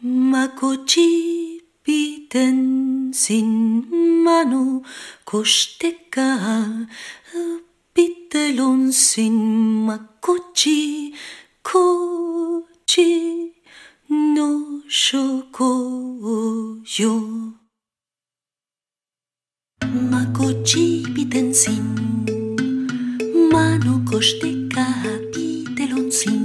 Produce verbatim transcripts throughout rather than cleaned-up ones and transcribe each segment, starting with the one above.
Makoci piten sin mano kosteka pitelon sin makoci koci no shoko yo. Makoci piten sin mano kosteka pitelon sin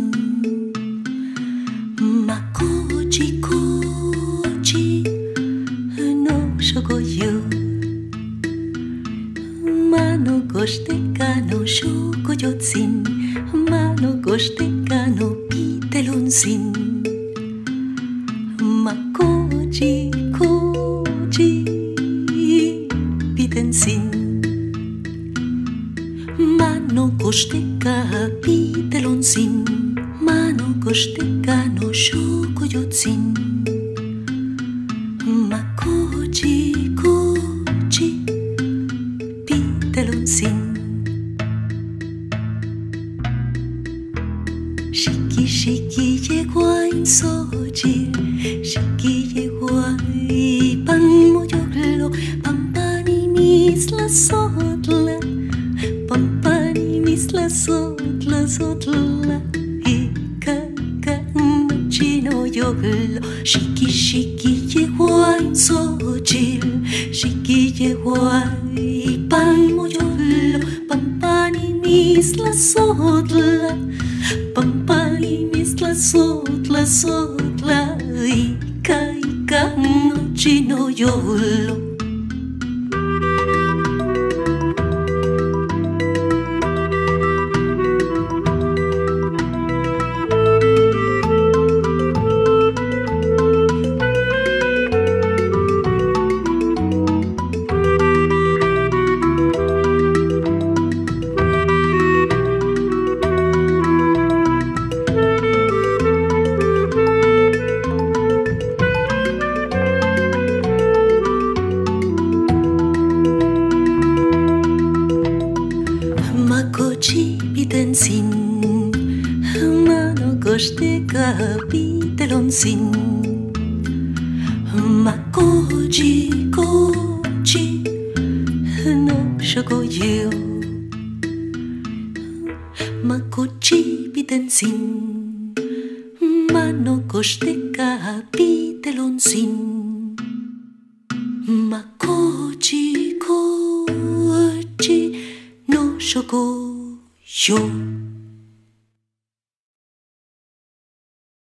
makoci koci no shoko yo. Mano kosteka no shoko yo sin mano kosteka no pitelon sin makoci koci piten sin mano kosteka pitelon sin mano kosteka no shoko yo sin makoci koci pitelon sin shiki shiki llegó a insoji shiki llegó a pan moyolo pampani misla sotla pampani misla sotla sotla chino yolo shiki shiki llegó a insoji shiki llegó a pan moyolo pampani misla sotla pampani misla sotla sotla ika ika no chino yolo. Makoci piten sin mano kosteka pitelon sin makoci koci no shoko yo. Makoci piten sin mano kosteka pitelon sin makoci koci no shoko yo.